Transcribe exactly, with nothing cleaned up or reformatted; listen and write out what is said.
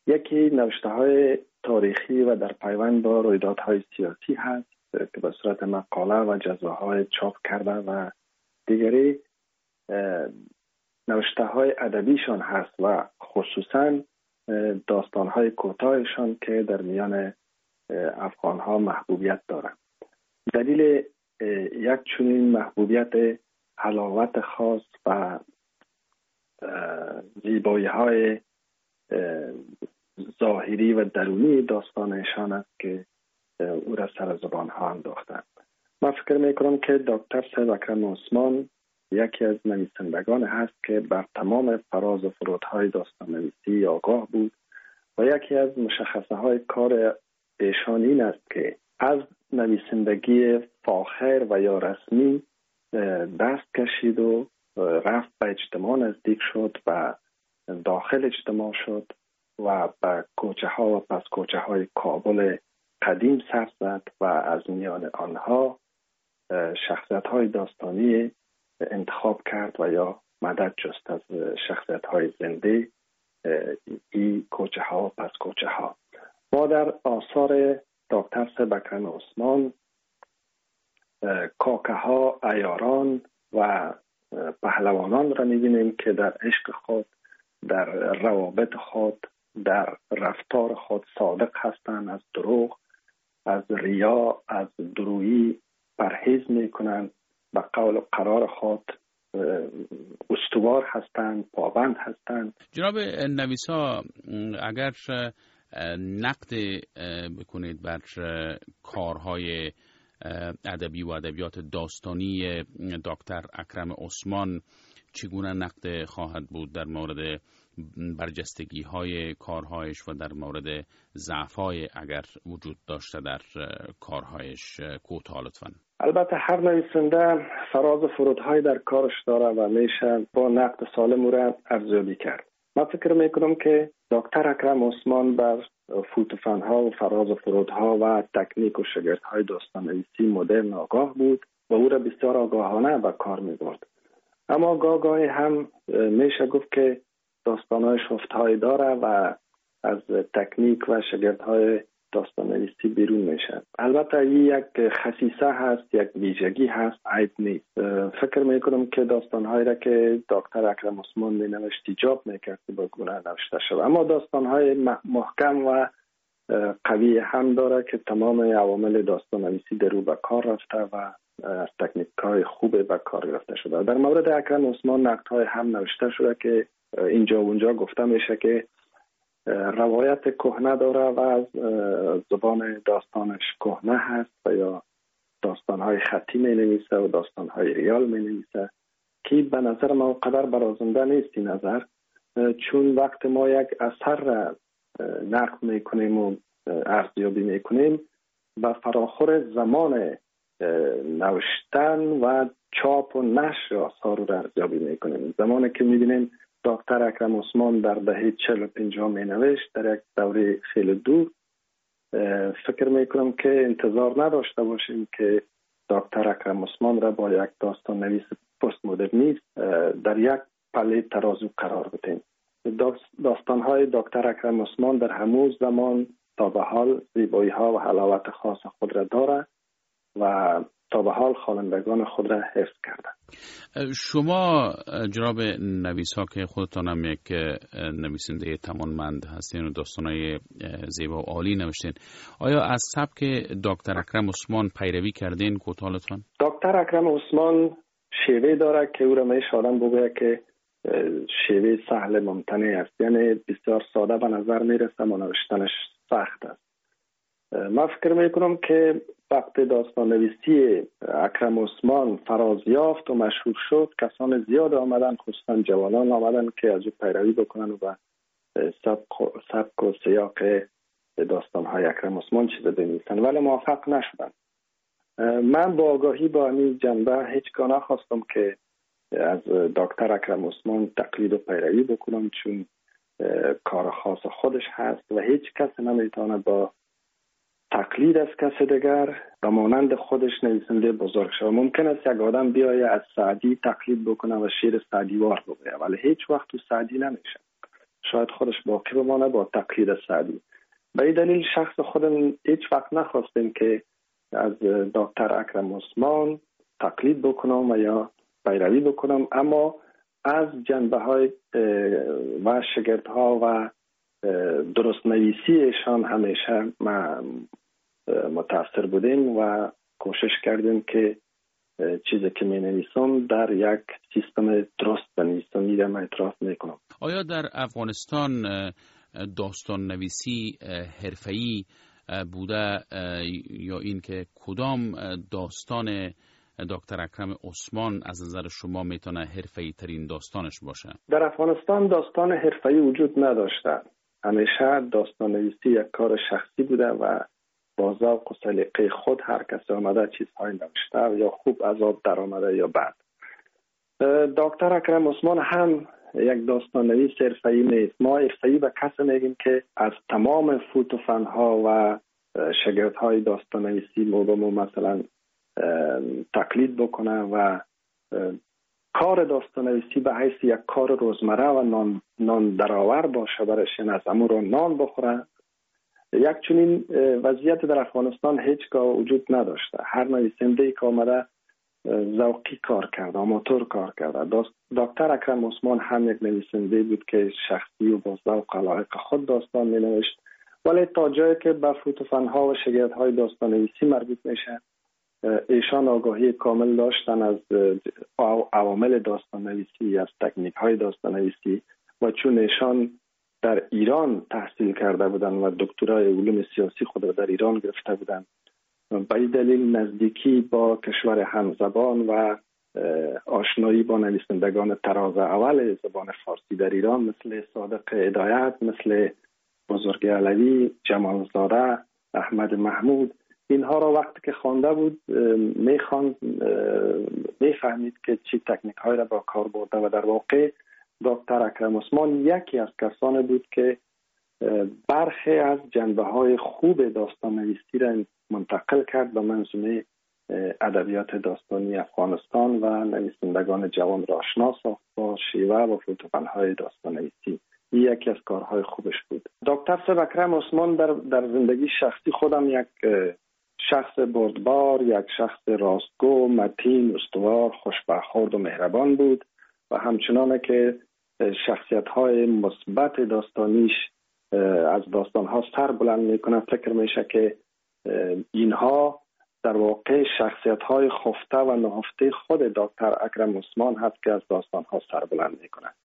یکی نوشته های تاریخی و در پیوند با رویدادهای سیاسی هست که به صورت مقاله و جزوه های چاپ کرده و دیگری نوشته های ادبیشان هست و خصوصا داستان های کوتاهشان که در میان افغان ها محبوبیت دارند. دلیل یک چنین محبوبیت حلاوت خاص و زیبایی های ظاهری و درونی داستانشان است که او را سر زبان ها انداختند. من فکر میکنم که دکتر سید اکرم عثمان یکی از نویسندگان هست که بر تمام فراز و فرودهای داستان نویسی آگاه بود و یکی از مشخصه های کار ایشان این است که از نویسندگی فاخر و یا رسمی دست کشید و رفت به اجتماع نزدیک شد و داخل اجتماع شد و به کوچه ها و پس کوچه های کابل قدیم سر زد و از میان آنها شخصیت های داستانی انتخاب کرد و یا مدد جست از شخصیت های زنده ای کوچه ها و پس کوچه ها. ما در آثار دکتر سید اکرم عثمان کاکه ها، عیاران و پهلوانان را می‌بینیم که در عشق خود، در روابط خود، در رفتار خود صادق هستند، از دروغ، از ریا، از درویی پرهیز می‌کنند، به قول و قرار خود استوار هستند، پابند هستند. جناب نویسا، اگر نقد بکنید بر کارهای ادبی و ادبیات داستانی دکتر اکرم عثمان، چگونه نقد خواهد بود در مورد برجستگی های کارهایش و در مورد ضعف‌های اگر وجود داشته در کارهایش کوتاه لطفاً؟ البته هر نویسنده فراز و فرودهای در کارش داره و میشه با نقد سالم او را ارزیابی کرد. من فکر میکنم که دکتر اکرم عثمان بر فوتوفن‌ها و فراز و فرودها و تکنیک و شگردهای داستان نویسی مدرن آگاه بود و او را بسیار آگاهانه به کار می‌برد. اما گاه گاهی هم میشه گفت که داستان‌های شفت‌های داره و از تکنیک و شگردهای داستان نویسی بیرون میشه. البته این یک خصیصه هست، یک ویژگی هست، عیب نیست. فکر میکنم که داستان‌هایی را که دکتر اکرم عثمان مینوشت ایجاب میکرد که با گونه نوشته شد، اما داستان‌های محکم و قوی هم داره که تمام عوامل داستان نویسی در او به کار رفته و از تکنیک‌های خوب به کار گرفته شده. در مورد اکرم عثمان نقدهای هم نوشته شده که اینجا و اونجا گفته میشه که روایت کهنه داره و از زبان داستانش کهنه هست و یا داستانهای خطی می نویسه و داستانهای ریال می نویسه که به نظر ما قدر برازنده نیست این نظر، چون وقت ما یک اثر را نقد می کنیم و ارزیابی می کنیم به فراخور زمان نوشتن و چاپ و نشر آثار را ارزیابی می کنیم. زمانی که می بینیم دکتر اکرم عثمان در دهه چهل و پنجاه می نوشت در یک دوره خیلی دور، فکر می کنم که انتظار نداشته باشیم که دکتر اکرم عثمان را با یک داستان نویس پست مدرنیست در یک پله ترازو قرار بدیم. داستان‌های دکتر اکرم عثمان در همون زمان تا به حال زیبایی‌ها و حلاوت خاص خود را دارد و تا به حال خوانندگان خود را حفظ کردند. شما جناب نویسا که خودتان هم یک نویسنده توانمند هستین و داستان‌های زیبا و عالی نوشتین، آیا از سبک دکتر اکرم عثمان پیروی کردین کوتاه لطفاً؟ دکتر اکرم عثمان شیوه داره که او را میشه آدم بگوید که شیوه سهل ممتنع است، یعنی بسیار ساده به نظر میرسه، نوشتنش سخت است. من فکر میکنم که وقتی داستان نویسی اکرم عثمان فراز یافت و مشهور شد، کسان زیاد آمدن، خصوصا جوانان آمدن که از او پیروی بکنن و به سبک و سیاق داستان‌های اکرم عثمان چیز بنویسن، ولی موفق نشدن. من با آگاهی با همین جنبه هیچگاه نخواستم که از دکتر اکرم عثمان تقلید و پیروی بکنم، چون کار خاص خودش هست و هیچ کس نمیتونه با تقلید از کسی دیگر به مانند خودش نویسنده بزرگ شود. ممکن است یک آدم بیاید از سعدی تقلید بکنه و شعر سعدی وار بگوید، ولی هیچ وقت تو سعدی نمیشه. شاید خودش باقی بمانه با تقلید سعدی. به این دلیل شخص خودم هیچ وقت نخواستیم که از دکتر اکرم عثمان تقلید بکنم و یا پیروی بکنم، اما از جنبه های و شگردها و درست نویسیشان همیشه ما متاثر بودیم و کوشش کردیم که چیزی که می نویسم در یک سیستم درست بنویسم. میگم اعتراف میکنم. آیا در افغانستان داستان نویسی حرفه‌ای بوده یا این که کدام داستان دکتر اکرم عثمان از نظر شما میتونه حرفه‌ای ترین داستانش باشه؟ در افغانستان داستان حرفه‌ای وجود نداشته. همیشه داستان نویسی یک کار شخصی بوده و با ذوق و سلیقه خود هر کس آمده چیزهای نوشته، یا خوب از آب در آمده یا بد. دکتر اکرم عثمان هم یک داستان نویس حرفه‌ای نیست. ما حرفه‌ای به کسی میگیم که از تمام فوت و فنها و شگردهای داستان نویسی مو مثلا تقلید بکنه و کار داستان نویسی به حیث یک کار روزمره و نان, نان درآور باشه برش، یعنی از امور رو نان بخوره. یک چنین وضعیت در افغانستان هیچگاه وجود نداشته. هر نویسنده که آمده ذوقی کار کرده، آماتور کار کرده. دکتر اکرم عثمان هم یک نویسنده بود که شخصی و با ذوق علاقه خود داستان می نوشت، ولی تا جایی که به فوت و فنها و شگردهای داستان نویسی مربوط میشه، ایشان آگاهی کامل داشتن از عوامل داستان نویسی، از تکنیک های داستان نویسی، و چون ایشان در ایران تحصیل کرده بودن و دکترای علوم سیاسی خود را در ایران گرفته بودن، به این دلیل نزدیکی با کشور همزبان و آشنایی با نویسندگان طراز اول زبان فارسی در ایران مثل صادق هدایت، مثل بزرگ علوی، جمال زاده، احمد محمود، اینها را وقتی که خوانده بود میخواند میفهمید که چی تکنیک های را با کار برده و در واقع دکتر اکرم عثمان یکی از کسانی بود که برخی از جنبه های خوب داستان نویسی را منتقل کرد به منظومه ادبیات داستانی افغانستان و نویسندگان جوان را آشنا ساخت با شیوه و فوتوفن‌های داستان نویسی. این یکی از کارهای خوبش بود. دکتر صاحب اکرم عثمان در در زندگی شخصی خودم یک شخص بردبار، یک شخص راستگو، متین، استوار، خوشبرخورد و مهربان بود و همچنانه که شخصیت‌های مثبت داستانیش از داستان‌ها سر بلند می‌کنه، فکر میشه که اینها در واقع شخصیت‌های خفته و نهفته خود دکتر اکرم عثمان هست که از داستان‌ها سر بلند می‌کنه.